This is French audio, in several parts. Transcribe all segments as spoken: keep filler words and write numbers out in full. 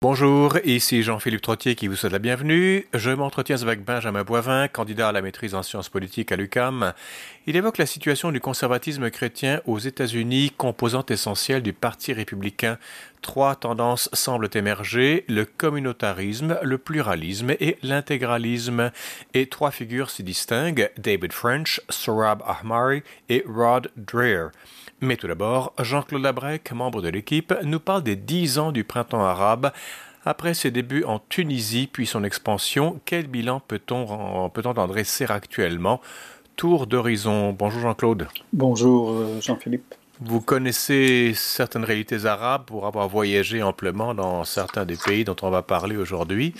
Bonjour, ici Jean-Philippe Trottier qui vous souhaite la bienvenue. Je m'entretiens avec Benjamin Boivin, candidat à la maîtrise en sciences politiques à l'U Q A M. Il évoque la situation du conservatisme chrétien aux États-Unis, composante essentielle du Parti républicain. Trois tendances semblent émerger, le communautarisme, le pluralisme et l'intégralisme. Et trois figures s'y distinguent, David French, Sohrab Ahmari et Rod Dreher. Mais tout d'abord, Jean-Claude Labrec, membre de l'équipe, nous parle des dix ans du printemps arabe. Après ses débuts en Tunisie, puis son expansion, quel bilan peut-on, peut-on en dresser actuellement? Tour d'horizon. Bonjour Jean-Claude. Bonjour Jean-Philippe. Vous connaissez certaines réalités arabes pour avoir voyagé amplement dans certains des pays dont on va parler aujourd'hui.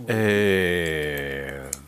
Et...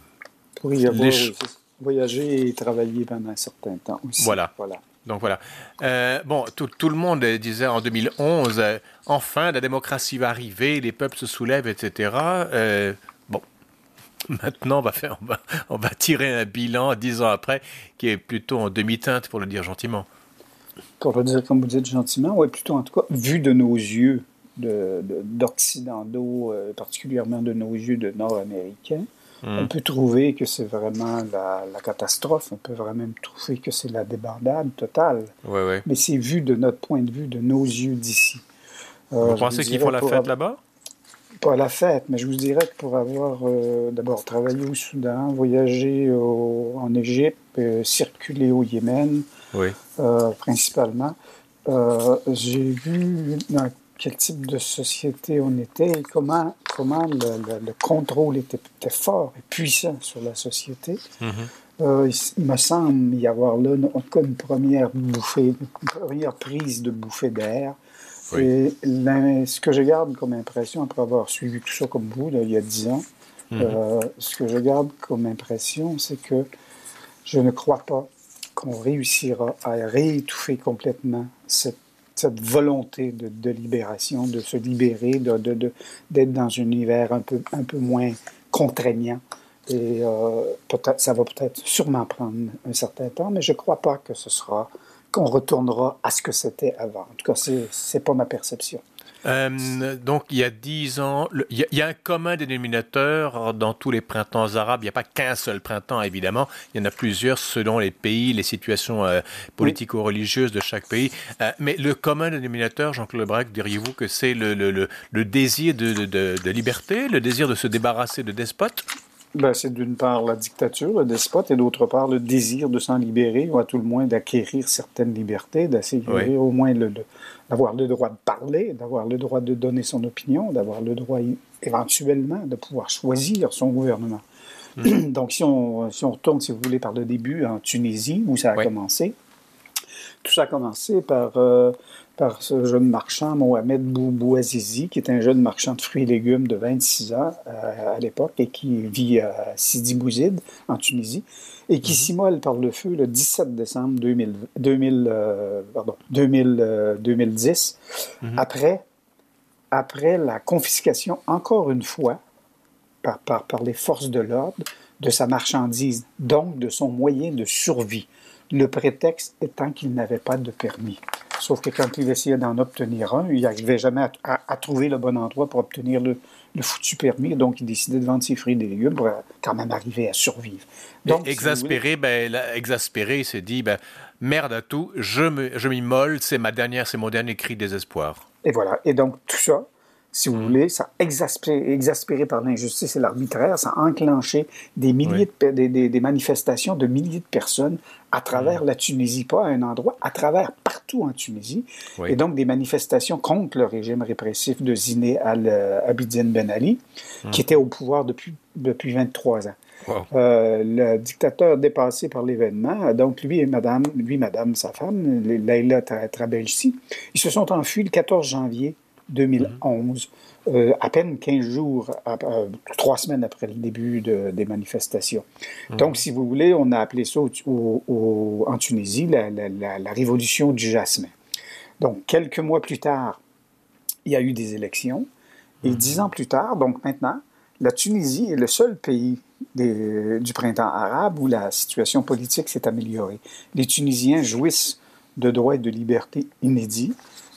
Pour y avoir Les... voyagé et travaillé pendant un certain temps aussi. Voilà. voilà. Donc voilà. Euh, bon, tout, tout le monde disait en deux mille onze, euh, enfin, la démocratie va arriver, les peuples se soulèvent, et cetera. Euh, bon, maintenant, on va, faire, on, va, on va tirer un bilan dix ans après qui est plutôt en demi-teinte, pour le dire gentiment. Pour le dire comme vous dites gentiment, oui, plutôt en tout cas, vu de nos yeux de, de, d'occidentaux, euh, particulièrement de nos yeux de nord-américains, Mmh. on peut trouver que c'est vraiment la, la catastrophe, on peut vraiment trouver que c'est la débandade totale. Ouais, ouais. Mais c'est vu de notre point de vue, de nos yeux d'ici. Euh, vous pensez qu'ils font la fête av- là-bas? Pas la fête, mais je vous dirais que pour avoir euh, d'abord travaillé au Soudan, voyagé au, en Égypte, euh, circulé au Yémen, oui. euh, principalement, euh, j'ai vu dans quel type de société on était et comment, comment le, le, le contrôle était, était fort et puissant sur la société. Mm-hmm. Euh, il, il me semble y avoir là une, une première bouffée, une première prise de bouffée d'air. Oui. Et là, ce que je garde comme impression, après avoir suivi tout ça comme vous, là, il y a dix ans, mm-hmm. euh, ce que je garde comme impression, c'est que je ne crois pas qu'on réussira à réétouffer complètement cette cette volonté de, de libération, de se libérer, de, de, de, d'être dans un univers un peu, un peu moins contraignant. Et euh, peut-être, ça va peut-être sûrement prendre un certain temps, mais je ne crois pas que ce sera, qu'on retournera à ce que c'était avant. En tout cas, ce n'est pas ma perception. Euh, donc, il y a dix ans, le, il, y a, il y a un commun dénominateur dans tous les printemps arabes. Il n'y a pas qu'un seul printemps, évidemment. Il y en a plusieurs selon les pays, les situations euh, politico-religieuses de chaque pays. Euh, mais le commun dénominateur, Jean-Claude Labrec, diriez-vous que c'est le, le, le, le désir de, de, de, de liberté, le désir de se débarrasser de despotes? Ben, c'est d'une part la dictature, le despote, et d'autre part le désir de s'en libérer, ou à tout le moins d'acquérir certaines libertés, d'assurer oui. au moins le, le, d'avoir le droit de parler, d'avoir le droit de donner son opinion, d'avoir le droit éventuellement de pouvoir choisir son gouvernement. Mmh. Donc si on, si on retourne, si vous voulez, par le début en Tunisie, où ça a oui. commencé, tout ça a commencé par, euh, par ce jeune marchand, Mohamed Bouazizi, qui est un jeune marchand de fruits et légumes de vingt-six ans euh, à l'époque et qui vit à Sidi Bouzid, en Tunisie, et qui mm-hmm. s'immole par le feu le dix-sept décembre deux mille, deux mille, euh, pardon, deux mille, euh, deux mille dix, mm-hmm. après, après la confiscation, encore une fois, par, par, par les forces de l'ordre, de sa marchandise, donc de son moyen de survie. Le prétexte étant qu'il n'avait pas de permis. Sauf que quand il essayait d'en obtenir un, il n'arrivait jamais à, à, à trouver le bon endroit pour obtenir le, le foutu permis. Donc, il décidait de vendre ses fruits et légumes pour quand même arriver à survivre. Donc, et exaspéré, si ben, là, exaspéré, il s'est dit, ben, merde à tout, je, me, je m'immole, c'est, ma dernière, c'est mon dernier cri de désespoir. Et voilà. Et donc, tout ça, si vous mmh. voulez, ça a exaspéré, exaspéré par l'injustice et l'arbitraire, ça a enclenché des milliers oui. de, des, des, des manifestations de milliers de personnes à travers mmh. la Tunisie, pas à un endroit, à travers partout en Tunisie, oui. et donc des manifestations contre le régime répressif de Zine al-Abidine Ben Ali, mmh. qui était au pouvoir depuis, depuis vingt-trois ans. Wow. Euh, le dictateur dépassé par l'événement, donc lui et madame, lui, madame, sa femme, Leïla Trabelsi, ils se sont enfuis le quatorze janvier deux mille onze, mm-hmm. euh, à peine quinze jours, euh, trois semaines après le début de, des manifestations. Mm-hmm. Donc, si vous voulez, on a appelé ça au, au, au, en Tunisie la, la, la, la révolution du jasmin. Donc, quelques mois plus tard, il y a eu des élections. Et mm-hmm. dix ans plus tard, donc maintenant, la Tunisie est le seul pays des, du printemps arabe où la situation politique s'est améliorée. Les Tunisiens jouissent de droits et de libertés inédits.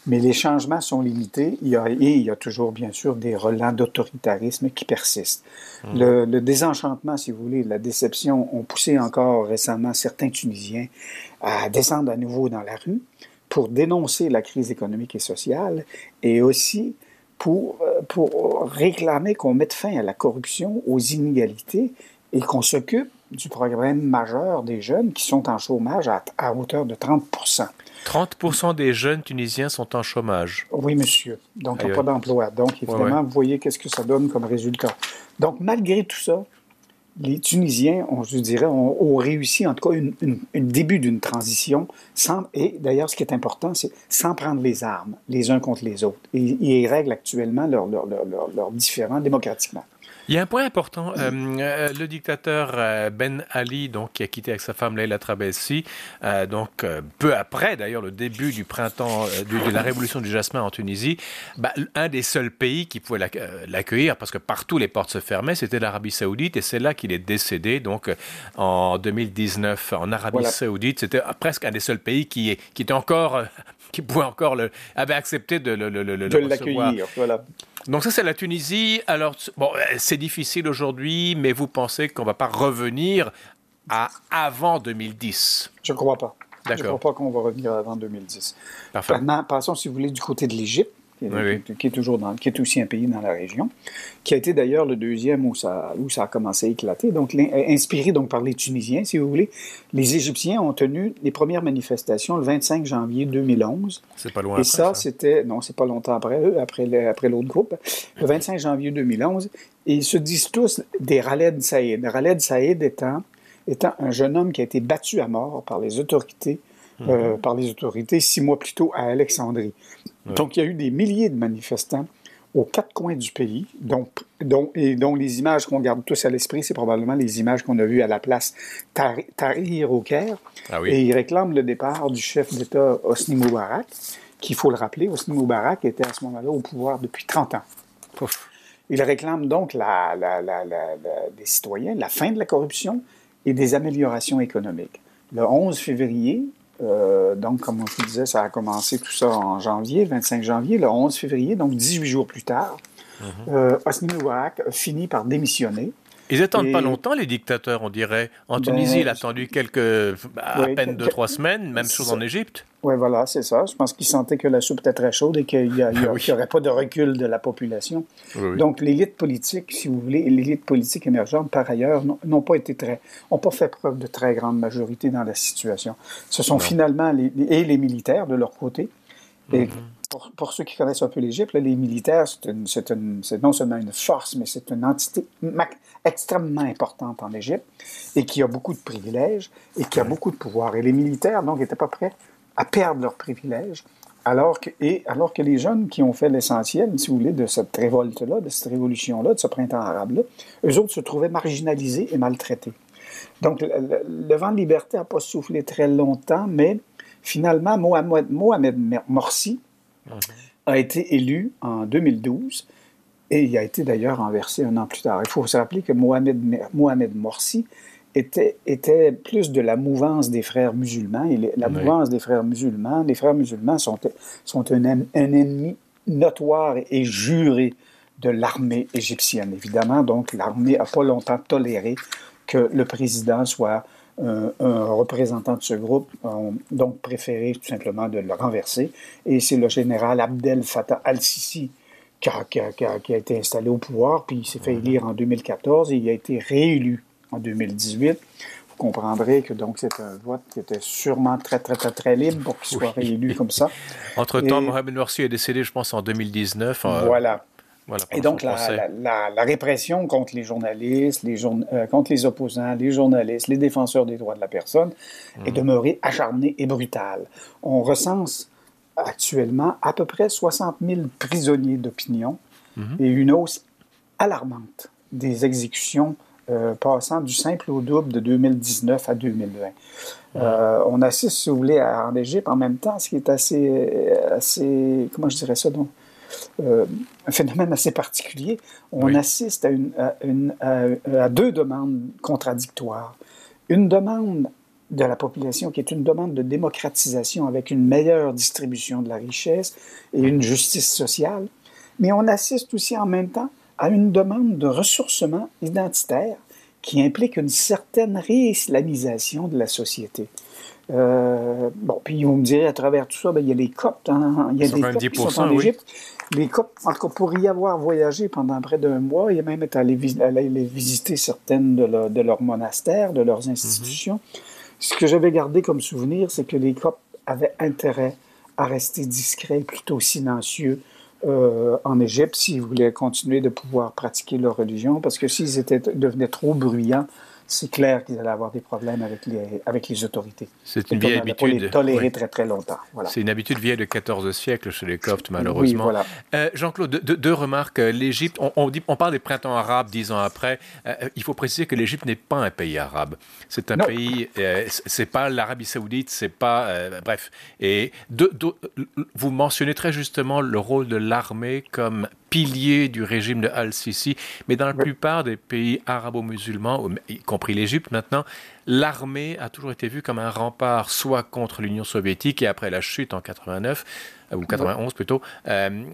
Mais les changements sont limités il y a, et il y a toujours, bien sûr, des relents d'autoritarisme qui persistent. Mmh. Le, le désenchantement, si vous voulez, la déception ont poussé encore récemment certains Tunisiens à descendre à nouveau dans la rue pour dénoncer la crise économique et sociale et aussi pour, pour réclamer qu'on mette fin à la corruption, aux inégalités et qu'on s'occupe du problème majeur des jeunes qui sont en chômage à, à hauteur de trente pour cent. trente pour cent des jeunes Tunisiens sont en chômage. Oui, monsieur. Donc, ils n'ont aïe, pas aïe. d'emploi. Donc, évidemment, ouais, ouais. Vous voyez qu'est-ce que ça donne comme résultat. Donc, malgré tout ça, les Tunisiens, on, je dirais, ont, ont réussi, en tout cas, un début d'une transition. Sans, et d'ailleurs, ce qui est important, c'est sans prendre les armes, les uns contre les autres. Et ils règlent actuellement leurs leur, leur, leur, leur différends démocratiquement. Il y a un point important. Euh, euh, le dictateur euh, Ben Ali, donc, qui a quitté avec sa femme Leila Trabelsi, euh, donc euh, peu après, d'ailleurs, le début du printemps euh, de, de la révolution du jasmin en Tunisie, bah, un des seuls pays qui pouvait l'ac- euh, l'accueillir, parce que partout les portes se fermaient, c'était l'Arabie Saoudite, et c'est là qu'il est décédé, donc euh, en deux mille dix-neuf, en Arabie voilà. Saoudite. C'était presque un des seuls pays qui, qui était encore, euh, qui pouvait encore le, avait accepté de le, le, le, de le l'accueillir. Voilà. Donc ça, c'est la Tunisie. Alors, bon, c'est difficile aujourd'hui, mais vous pensez qu'on ne va pas revenir à avant deux mille dix? Je ne crois pas. D'accord. Je ne crois pas qu'on va revenir avant deux mille dix. Parfait. Maintenant, passons, si vous voulez, du côté de l'Égypte, qui, oui, qui, qui est toujours dans, qui est aussi un pays dans la région, qui a été d'ailleurs le deuxième où ça, où ça a commencé à éclater. Donc, inspiré donc par les Tunisiens, si vous voulez, les Égyptiens ont tenu les premières manifestations le vingt-cinq janvier deux mille onze. C'est pas loin Et après, ça, ça. c'était, non, c'est pas longtemps après eux, après, le, après l'autre groupe, le vingt-cinq janvier deux mille onze. Et ils se disent tous des Khaled Saïd. Khaled Saïd étant, étant un jeune homme qui a été battu à mort par les autorités, mmh. euh, par les autorités six mois plus tôt à Alexandrie. Ouais. Donc, il y a eu des milliers de manifestants aux quatre coins du pays, dont, dont, et dont les images qu'on garde tous à l'esprit, c'est probablement les images qu'on a vues à la place Tahrir au Caire. Ah oui. Et ils réclament le départ du chef d'État Hosni Moubarak, qui, il faut le rappeler, Hosni Moubarak était à ce moment-là au pouvoir depuis trente ans. Pouf. Il réclame donc la, la, la, la, la, des citoyens, la fin de la corruption et des améliorations économiques. Le onze février, Euh, donc, comme on vous disait, ça a commencé tout ça en janvier, vingt-cinq janvier. Le onze février, donc dix-huit jours plus tard, mm-hmm. euh, Hosni Moubarak finit par démissionner. Ils n'attendent et... pas longtemps, les dictateurs, on dirait. En Tunisie, ben, il a attendu quelques, à oui, peine deux, trois semaines, même chose en Égypte. Oui, voilà, c'est ça. Je pense qu'il sentait que la soupe était très chaude et qu'il n'y oui. aurait pas de recul de la population. Oui, oui. Donc, l'élite politique, si vous voulez, l'élite politique émergente, par ailleurs, n'ont pas été très, n'ont pas fait preuve de très grande majorité dans la situation. Ce sont non. finalement les, et les militaires de leur côté. Et mm-hmm. pour, pour ceux qui connaissent un peu l'Égypte, là, les militaires, c'est, une, c'est, une, c'est non seulement une force, mais c'est une entité extrêmement importante en Égypte et qui a beaucoup de privilèges et qui a beaucoup de pouvoir. Et les militaires, donc, n'étaient pas prêts à perdre leurs privilèges, alors que, et alors que les jeunes qui ont fait l'essentiel, si vous voulez, de cette révolte-là, de cette révolution-là, de ce printemps arabe-là, eux autres se trouvaient marginalisés et maltraités. Donc, le, le, le vent de liberté n'a pas soufflé très longtemps, mais finalement, Mohamed, Mohamed Morsi mm-hmm. a été élu en deux mille douze et il a été d'ailleurs renversé un an plus tard. Il faut se rappeler que Mohamed, Mohamed Morsi Était, était plus de la mouvance des frères musulmans. Et la oui. mouvance des frères musulmans, les frères musulmans sont, sont un, un ennemi notoire et juré de l'armée égyptienne. Évidemment, donc, l'armée n'a pas longtemps toléré que le président soit un, un représentant de ce groupe, ont donc préféré tout simplement de le renverser. Et c'est le général Abdel Fattah al-Sisi qui a, qui, a, qui, a, qui a été installé au pouvoir, puis il s'est fait élire en deux mille quatorze et il a été réélu en deux mille dix-huit. Vous comprendrez que donc c'est un vote qui était sûrement très, très, très, très libre pour qu'il soit oui. réélu comme ça. Entre-temps, et... Mohamed Morsi est décédé, je pense, en deux mille dix-neuf. Euh... Voilà. Voilà, et donc, la, la, la, la répression contre les journalistes, les jour, euh, contre les opposants, les journalistes, les défenseurs des droits de la personne mmh. est demeurée acharnée et brutale. On recense actuellement à peu près soixante mille prisonniers d'opinion mmh. et une hausse alarmante des exécutions euh, passant du simple au double de deux mille dix-neuf à deux mille vingt. Mmh. Euh, on assiste, si vous voulez, en Égypte en même temps, ce qui est assez, assez comment je dirais ça donc, Euh, un phénomène assez particulier. On oui. assiste à, une, à, une, à, à deux demandes contradictoires. Une demande de la population, qui est une demande de démocratisation avec une meilleure distribution de la richesse et une justice sociale. Mais on assiste aussi en même temps à une demande de ressourcement identitaire qui implique une certaine réislamisation de la société. Euh, bon, puis vous me direz, à travers tout ça, ben, il y a les Coptes, hein, il y a des Coptes qui sont en oui. Égypte. Les Coptes, en tout cas, pour y avoir voyagé pendant près d'un mois, il y a même été allé, vis- allé visiter certaines de, leur, de leurs monastères, de leurs institutions. Mm-hmm. Ce que j'avais gardé comme souvenir, c'est que les Coptes avaient intérêt à rester discrets, plutôt silencieux euh, en Égypte, s'ils voulaient continuer de pouvoir pratiquer leur religion, parce que s'ils étaient, devenaient trop bruyants, c'est clair qu'ils allaient avoir des problèmes avec les, avec les autorités. C'est une vieille habitude. Pas les tolérer oui. très, très longtemps. Voilà. C'est une habitude vieille de quatorze siècles chez les Coptes, malheureusement. Oui, voilà. euh, Jean-Claude, deux, deux remarques. L'Égypte, on, on, dit, on parle des printemps arabes dix ans après. Euh, il faut préciser que l'Égypte n'est pas un pays arabe. C'est un non. pays, euh, c'est pas l'Arabie Saoudite, c'est pas... Euh, bref. Et deux, deux, vous mentionnez très justement le rôle de l'armée comme pilier du régime de Al-Sisi, mais dans la oui. plupart des pays arabo-musulmans, y compris l'Égypte maintenant, l'armée a toujours été vue comme un rempart, soit contre l'Union soviétique et après la chute en quatre-vingt-neuf, ou quatre-vingt-onze oui. plutôt, euh,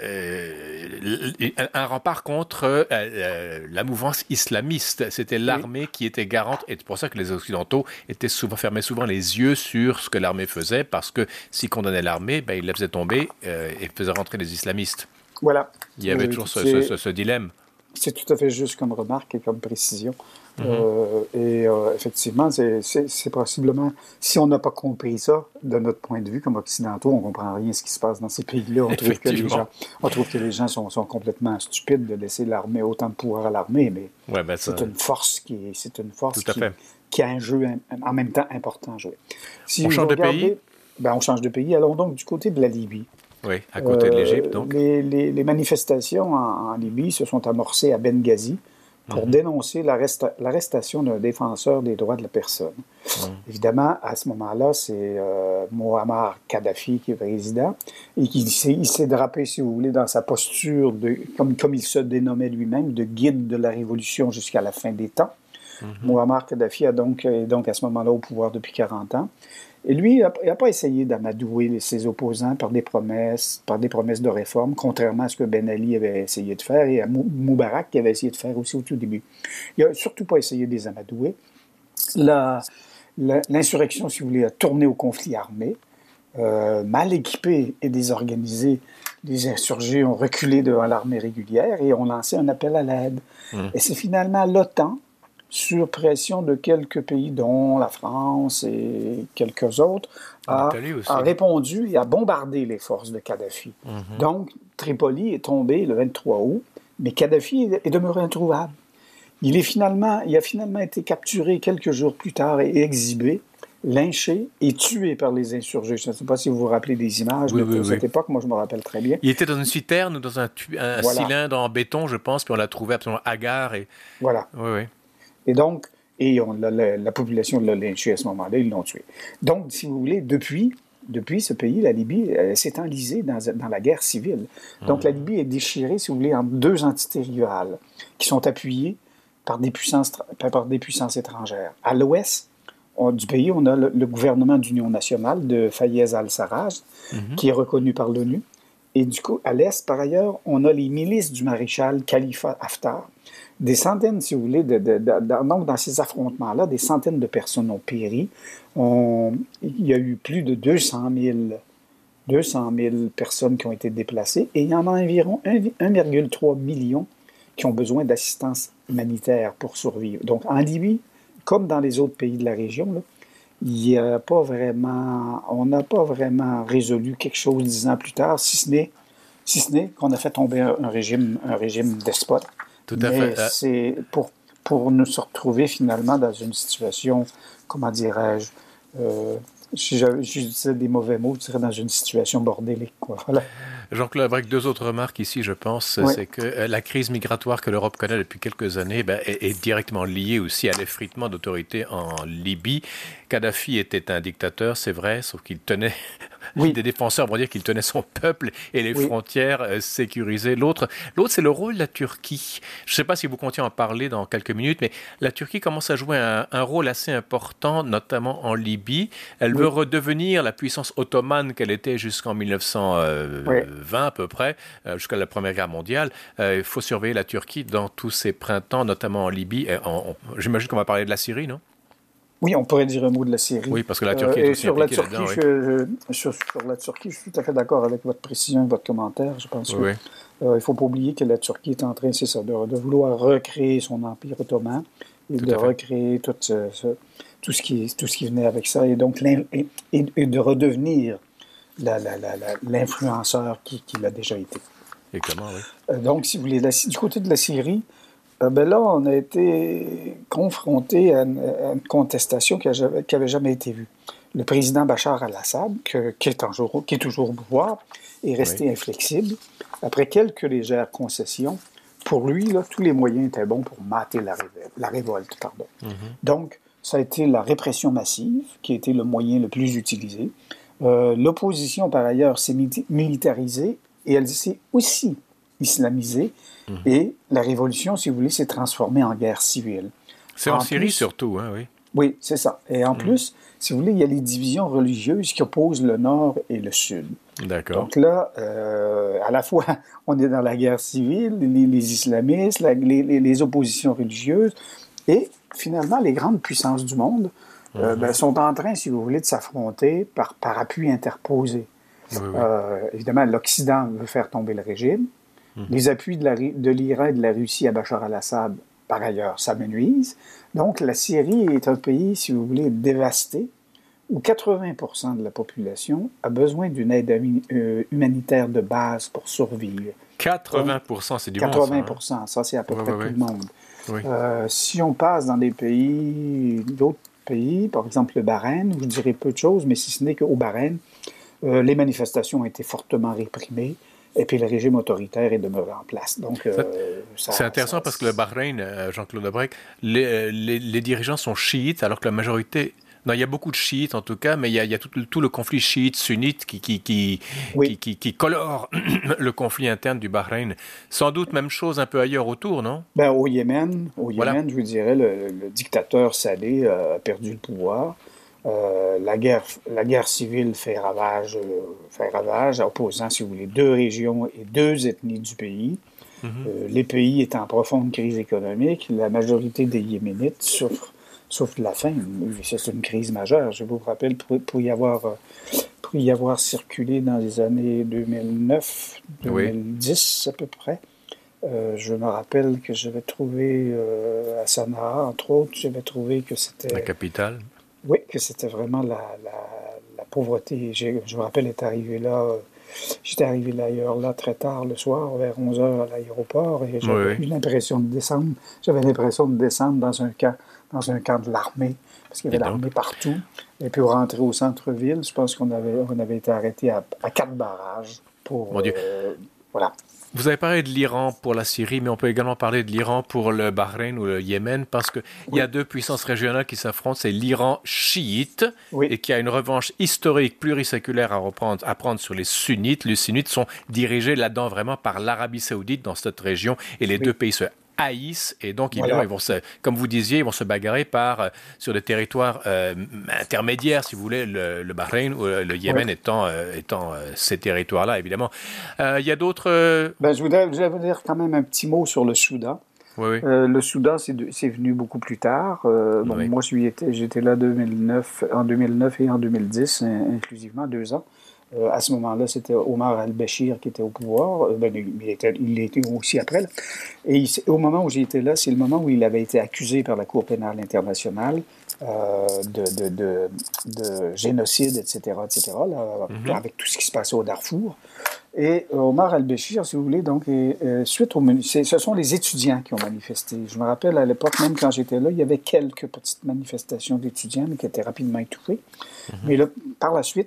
euh, un rempart contre euh, euh, la mouvance islamiste. C'était l'armée oui. qui était garante, et c'est pour ça que les Occidentaux étaient souvent, fermaient souvent les yeux sur ce que l'armée faisait, parce que s'ils condamnaient l'armée, ben, ils la faisaient tomber euh, et faisaient rentrer les islamistes. Voilà. Il y avait euh, toujours ce, ce, ce, ce dilemme. C'est tout à fait juste comme remarque et comme précision. Mm-hmm. Euh, et euh, effectivement, c'est, c'est, c'est possiblement, si on n'a pas compris ça, de notre point de vue comme occidentaux, on ne comprend rien de ce qui se passe dans ces pays-là. On trouve que les gens, on trouve que les gens sont, sont complètement stupides de laisser l'armée autant de pouvoir à l'armée, mais ouais, ben ça... c'est une force qui, est, c'est une force qui, qui a un jeu en même temps important à jouer. Si on change de pays? Ben, on change de pays. Allons donc du côté de la Libye. Oui, à côté euh, de l'Égypte, donc. Les, les, les manifestations en, en Libye se sont amorcées à Benghazi pour mm-hmm. dénoncer l'arresta- l'arrestation d'un défenseur des droits de la personne. Mm. Évidemment, à ce moment-là, c'est euh, Muammar Kadhafi qui est président et qui s'est, il s'est drapé, si vous voulez, dans sa posture, de, comme, comme il se dénommait lui-même, de guide de la révolution jusqu'à la fin des temps. Mm-hmm. Muammar Kadhafi a donc, est donc à ce moment-là au pouvoir depuis quarante ans. Et lui, il n'a pas essayé d'amadouer ses opposants par des promesses, par des promesses de réforme, contrairement à ce que Ben Ali avait essayé de faire et à Moubarak qui avait essayé de faire aussi au tout début. Il n'a surtout pas essayé de les amadouer. La, la, l'insurrection, si vous voulez, a tourné au conflit armé. Euh, mal équipés et désorganisés, les insurgés ont reculé devant l'armée régulière et ont lancé un appel à l'aide. Mmh. Et c'est finalement l'OTAN, sur pression de quelques pays, dont la France et quelques autres, a, a répondu et a bombardé les forces de Kadhafi. Mm-hmm. Donc, Tripoli est tombé le vingt-trois août, mais Kadhafi est demeuré introuvable. Il, est finalement, il a finalement été capturé quelques jours plus tard et exhibé, lynché et tué par les insurgés. Je ne sais pas si vous vous rappelez des images oui, de oui, cette oui. époque, moi je me rappelle très bien. Il était dans une citerne ou dans un, tu- un voilà. cylindre en béton, je pense, puis on l'a trouvé absolument hagard. Et... Voilà. Oui, oui. Et donc, et on, la, la, la population l'a lynché à ce moment-là, ils l'ont tué. Donc, si vous voulez, depuis, depuis ce pays, la Libye, elle s'est enlisée dans, dans la guerre civile. Donc, mmh. la Libye est déchirée, si vous voulez, en deux entités rivales qui sont appuyées par des puissances, par des puissances étrangères. À l'ouest on, du pays, on a le, le gouvernement d'union nationale de Fayez al-Sarraj, mmh. qui est reconnu par l'ONU. Et du coup, à l'est, par ailleurs, on a les milices du maréchal Khalifa Haftar. Des centaines, si vous voulez, de, de, de, de, donc dans ces affrontements-là, des centaines de personnes ont péri. On, il y a eu plus de deux cent mille personnes qui ont été déplacées et il y en a environ un virgule trois million qui ont besoin d'assistance humanitaire pour survivre. Donc en Libye, comme dans les autres pays de la région, là, il y a pas vraiment, on n'a pas vraiment résolu quelque chose dix ans plus tard, si ce n'est, si ce n'est qu'on a fait tomber un, un régime, un régime despote. Tout à Mais fait. c'est pour, pour nous se retrouver finalement dans une situation, comment dirais-je, euh, si je, je disais des mauvais mots, je dirais dans une situation bordélique, quoi. Voilà. Jean-Claude Abrec, deux autres remarques ici, je pense, oui. c'est que la crise migratoire que l'Europe connaît depuis quelques années ben, est, est directement liée aussi à l'effritement d'autorités en Libye. Kadhafi était un dictateur, c'est vrai, sauf qu'il tenait oui. des défenseurs vont dire qu'il tenait son peuple et les oui. frontières euh, sécurisées. L'autre, l'autre, c'est le rôle de la Turquie. Je ne sais pas si vous comptiez en parler dans quelques minutes, mais la Turquie commence à jouer un, un rôle assez important, notamment en Libye. Elle oui. veut redevenir la puissance ottomane qu'elle était jusqu'en mille neuf cent vingt oui. à peu près, euh, jusqu'à la Première Guerre mondiale. Euh, il faut surveiller la Turquie dans tous ses printemps, notamment en Libye. Et en, en, j'imagine qu'on va parler de la Syrie, non? Oui, on pourrait dire un mot de la Syrie. Oui, parce que la Turquie euh, est aussi sur impliquée la Turquie, là-dedans. je, Oui. je, sur, sur la Turquie, je suis tout à fait d'accord avec votre précision et votre commentaire. Je pense oui. qu'il euh, ne faut pas oublier que la Turquie est en train, c'est ça, de, de vouloir recréer son empire ottoman et tout de recréer tout, ce, ce, tout, ce qui, tout ce qui venait avec ça, et donc et, et, et de redevenir la, la, la, la, l'influenceur qu'il qui a déjà été. Et comment, oui. Euh, donc, si vous voulez, la, du côté de la Syrie, Euh, ben là, on a été confronté à une, à une contestation qui n'avait jamais été vue. Le président Bachar al-Assad, que, qui, est toujours, qui est toujours au pouvoir, est resté oui. inflexible. Après quelques légères concessions, pour lui, là, tous les moyens étaient bons pour mater la, révolte. La révolte pardon. Mm-hmm. Donc, ça a été la répression massive qui a été le moyen le plus utilisé. Euh, l'opposition, par ailleurs, s'est militarisée et elle s'est aussi islamisée. Mmh. Et la révolution, si vous voulez, s'est transformée en guerre civile. C'est en, en Syrie plus, surtout, hein, oui. Oui, c'est ça. Et en mmh. plus, si vous voulez, il y a les divisions religieuses qui opposent le Nord et le Sud. D'accord. Donc là, euh, à la fois, on est dans la guerre civile, les, les islamistes, la, les, les oppositions religieuses, et finalement, les grandes puissances du monde mmh. euh, ben, sont en train, si vous voulez, de s'affronter par, par appui interposé. Oui, oui. Euh, évidemment, l'Occident veut faire tomber le régime. Les appuis de, la, de l'Iran et de la Russie à Bachar al-Assad, par ailleurs, s'amenuisent. Donc, la Syrie est un pays, si vous voulez, dévasté, où quatre-vingts pour cent de la population a besoin d'une aide euh, humanitaire de base pour survivre. quatre-vingts pour cent, c'est du monde, quatre-vingts pour cent, ça, hein? Ça c'est à peu ouais, près ouais, tout ouais. le monde. Oui. Euh, si on passe dans des pays, d'autres pays, par exemple le Bahreïn, je dirais peu de choses, mais si ce n'est qu'au Bahreïn, euh, les manifestations ont été fortement réprimées. Et puis le régime autoritaire est demeuré en place. Donc, euh, ça, c'est intéressant ça, parce que le Bahreïn, Jean-Claude Lebrec, les, les, les dirigeants sont chiites, alors que la majorité... Non, il y a beaucoup de chiites en tout cas, mais il y a, il y a tout, tout le conflit chiite-sunnite qui, qui, qui, oui. qui, qui, qui colore le conflit interne du Bahreïn. Sans doute même chose un peu ailleurs autour, non? Ben, au Yémen, au Yémen, voilà. je vous dirais, le, le dictateur Saleh a perdu le pouvoir. Euh, la, guerre, la guerre civile fait ravage, euh, fait ravage, opposant, si vous voulez, deux régions et deux ethnies du pays. Mm-hmm. Euh, les pays étant en profonde crise économique, la majorité des Yéménites souffrent, souffrent de la faim. C'est une crise majeure. Je vous rappelle, pour, pour, y, avoir, pour y avoir circulé dans les années deux mille neuf, deux mille dix oui. à peu près, euh, je me rappelle que j'avais trouvé euh, à Sanaa, entre autres, j'avais trouvé que c'était... La capitale. Oui, que c'était vraiment la, la, la pauvreté. J'ai, je me rappelle être arrivé là, euh, j'étais arrivé là, ailleurs, là très tard le soir, vers onze heures à l'aéroport, et j'avais oui. eu l'impression de descendre, j'avais l'impression de descendre dans un camp, dans un camp de l'armée, parce qu'il y avait et l'armée donc? partout. Et puis, pour rentrer au centre-ville, je pense qu'on avait, on avait été arrêté à, à quatre barrages pour... Mon Dieu. Euh, voilà. Vous avez parlé de l'Iran pour la Syrie, mais on peut également parler de l'Iran pour le Bahreïn ou le Yémen, parce qu'il oui. y a deux puissances régionales qui s'affrontent. C'est l'Iran chiite, oui. et qui a une revanche historique pluriséculaire à, reprendre, à prendre sur les sunnites. Les sunnites sont dirigés là-dedans vraiment par l'Arabie saoudite dans cette région, et les oui. deux pays se haïssent, et donc voilà. ils vont se, comme vous disiez, ils vont se bagarrer par, euh, sur des territoires euh, intermédiaires, si vous voulez, le, le Bahreïn ou le Yémen oui. étant, euh, étant euh, ces territoires-là, évidemment. Il euh, y a d'autres... Euh... Ben, je, voudrais, je voudrais vous dire quand même un petit mot sur le Soudan. Oui, oui. Euh, le Soudan, c'est, de, c'est venu beaucoup plus tard. Euh, bon, oui. Moi, je étais, j'étais là deux mille neuf, en deux mille neuf et en deux mille dix, inclusivement, deux ans. Euh, à ce moment-là, c'était Omar al-Béchir qui était au pouvoir. Euh, ben, il, était, il était aussi après. Là. Et il, au moment où j'étais là, c'est le moment où il avait été accusé par la Cour pénale internationale euh, de, de, de, de génocide, et cetera, et cetera, là, mm-hmm. avec tout ce qui se passait au Darfour. Et euh, Omar al-Béchir, si vous voulez, donc, et, euh, suite au c'est, ce sont les étudiants qui ont manifesté. Je me rappelle, à l'époque, même quand j'étais là, il y avait quelques petites manifestations d'étudiants, mais qui étaient rapidement étouffées. Mm-hmm. Mais là, par la suite,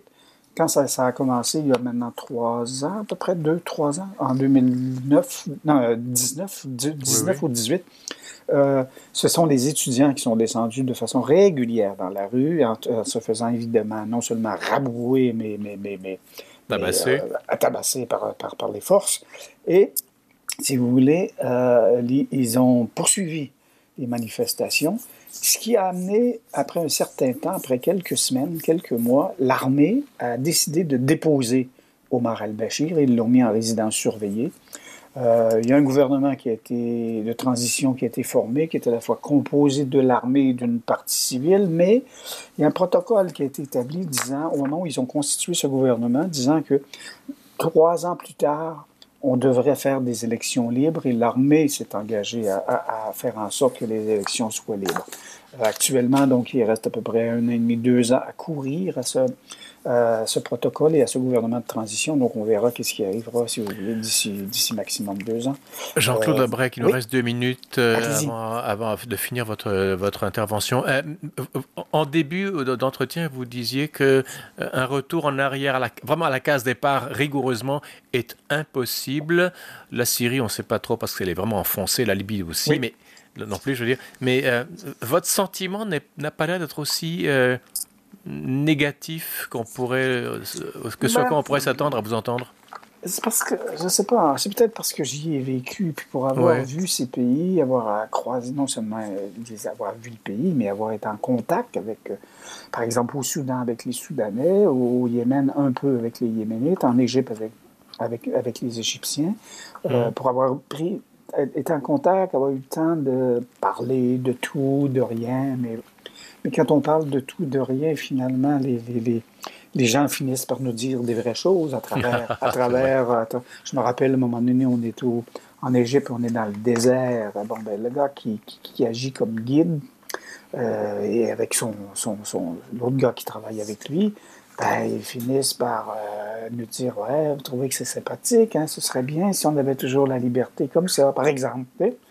quand ça, ça a commencé, il y a maintenant trois ans, à peu près deux, trois ans, en deux mille neuf, non, dix-neuf, dix-neuf oui, oui. Ou dix-huit, euh, ce sont les étudiants qui sont descendus de façon régulière dans la rue, en, en se faisant évidemment non seulement rabrouer, mais, mais, mais, mais, tabasser, mais, euh, tabasser par, par, par les forces. Et, si vous voulez, euh, ils ont poursuivi les manifestations, ce qui a amené, après un certain temps, après quelques semaines, quelques mois, l'armée a décidé de déposer Omar al-Béchir et ils l'ont mis en résidence surveillée. Euh, il y a un gouvernement qui a été, de transition qui a été formé, qui est à la fois composé de l'armée et d'une partie civile, mais il y a un protocole qui a été établi disant, au moment où ils ont constitué ce gouvernement, disant que trois ans plus tard, on devrait faire des élections libres et l'armée s'est engagée à, à, à faire en sorte que les élections soient libres. Euh, actuellement, donc, il reste à peu près un an et demi, deux ans à courir à ce, euh, ce protocole et à ce gouvernement de transition. Donc, on verra qu'est-ce qui arrivera, si vous voulez, d'ici, d'ici maximum deux ans. Jean-Claude euh, Lebrec, il nous oui? reste deux minutes euh, avant, avant de finir votre, votre intervention. Euh, en début d'entretien, vous disiez qu'un euh, retour en arrière, à la, vraiment à la case départ, rigoureusement, est impossible. La Syrie, on ne sait pas trop parce qu'elle est vraiment enfoncée, la Libye aussi, oui. mais non plus, je veux dire. Mais euh, votre sentiment n'a pas l'air d'être aussi euh, négatif qu'on pourrait, euh, que ce à quoi on pourrait s'attendre à vous entendre. C'est parce que, je ne sais pas, c'est peut-être parce que j'y ai vécu, puis pour avoir ouais. vu ces pays, avoir croisé, non seulement euh, avoir vu le pays, mais avoir été en contact avec, euh, par exemple, au Soudan avec les Soudanais, au Yémen un peu avec les Yéménites, en Égypte avec, avec, avec les Égyptiens, euh, mmh. pour avoir pris, été en contact, avoir eu le temps de parler de tout, de rien, mais, mais quand on parle de tout, de rien, finalement, les, les, les les gens finissent par nous dire des vraies choses à travers... à travers à, je me rappelle, à un moment donné, on est au, en Égypte, on est dans le désert. Bon, ben, le gars qui, qui, qui agit comme guide, euh, et avec son, son, son, l'autre gars qui travaille avec lui, ben, ils finissent par euh, nous dire « Ouais, vous trouvez que c'est sympathique, hein, ce serait bien si on avait toujours la liberté comme ça, par exemple. »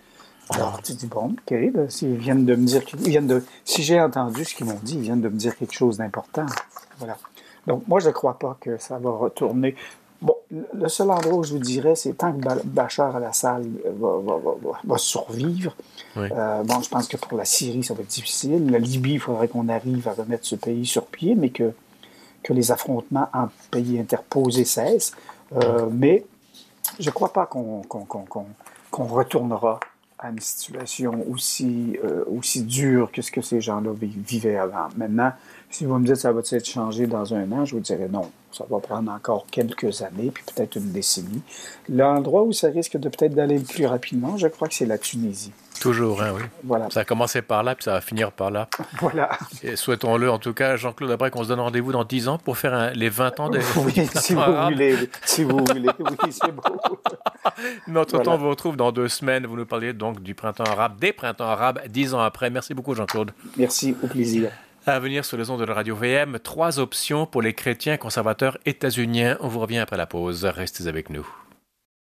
Alors, tu dis, bon, OK, ben, s'ils viennent de me dire... Ils viennent de, si j'ai entendu ce qu'ils m'ont dit, ils viennent de me dire quelque chose d'important. Voilà. Donc, moi, je ne crois pas que ça va retourner. Bon, le seul endroit où je vous dirais, c'est tant que Bachar al-Assad va, va, va, va survivre. Oui. Euh, bon, je pense que pour la Syrie, ça va être difficile. La Libye, il faudrait qu'on arrive à remettre ce pays sur pied, mais que, que les affrontements en pays interposés cessent. Euh, mais je ne crois pas qu'on, qu'on, qu'on, qu'on, qu'on retournera à une situation aussi, euh, aussi dure que ce que ces gens-là vivaient avant. Maintenant, si vous me dites que ça va être changé dans un an, je vous dirais non. Ça va prendre encore quelques années, puis peut-être une décennie. L'endroit où ça risque de peut-être d'aller le plus rapidement, je crois que c'est la Tunisie. Toujours, hein, oui. Voilà. Ça a commencé par là, puis ça va finir par là. Voilà. Et souhaitons-le, en tout cas, Jean-Claude Lebrec, on se donne rendez-vous dans dix ans pour faire un, les vingt ans des Oui, si vous arabes. voulez. Si vous voulez, oui, c'est beau. Mais entre-temps, voilà. On vous retrouve dans deux semaines. Vous nous parliez donc du printemps arabe, des printemps arabes, dix ans après. Merci beaucoup, Jean-Claude. Merci, au plaisir. À venir sur les ondes de la Radio V M, trois options pour les chrétiens conservateurs états-uniens. On vous revient après la pause. Restez avec nous.